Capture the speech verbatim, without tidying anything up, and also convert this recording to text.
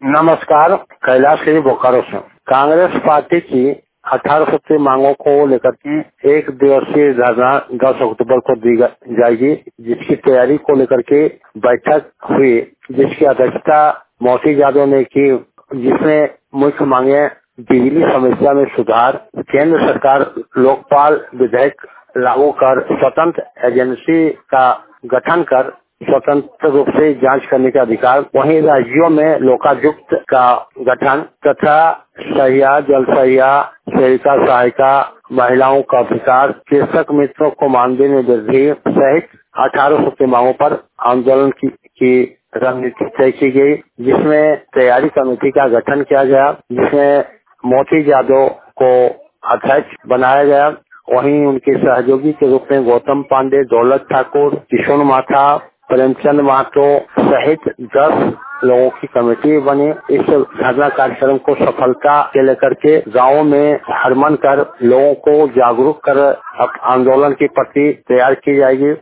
नमस्कार, कैलाश गिरी बोकारो से। कांग्रेस पार्टी की अठारह सूत्री मांगों को लेकर के एक दिवसीय धरना दस अक्टूबर को दी जाएगी, जिसकी तैयारी को लेकर के बैठक हुई, जिसकी अध्यक्षता मोती यादव ने की, जिसमें मुख्य मांगे बिजली समस्या में सुधार, केंद्र सरकार लोकपाल विधेयक लागू कर स्वतंत्र एजेंसी का गठन कर स्वतंत्र रूप से जांच करने का अधिकार, वहीं राज्यों में लोकायुक्त का गठन तथा सहिया, जल सहिया, सेविका सहायिका, महिलाओं का अधिकार, कृषक मित्रों को मानदेय में वृद्धि सहित अठारह सूत्री मांगों पर आंदोलन की, की रणनीति तय की गई, जिसमें तैयारी कमेटी का गठन किया गया, जिसमें मोती यादव को अध्यक्ष बनाया गया। वहीं उनके सहयोगी के रूप में गौतम पांडे, दौलत ठाकुर, किशोर माथा, प्रेमचंद महतो सहित दस लोगों की कमेटी बनी। इस धरना कार्यक्रम को सफलता के लेकर के गाँव में हरमन कर लोगों को जागरूक कर आंदोलन के प्रति तैयार की जाएगी।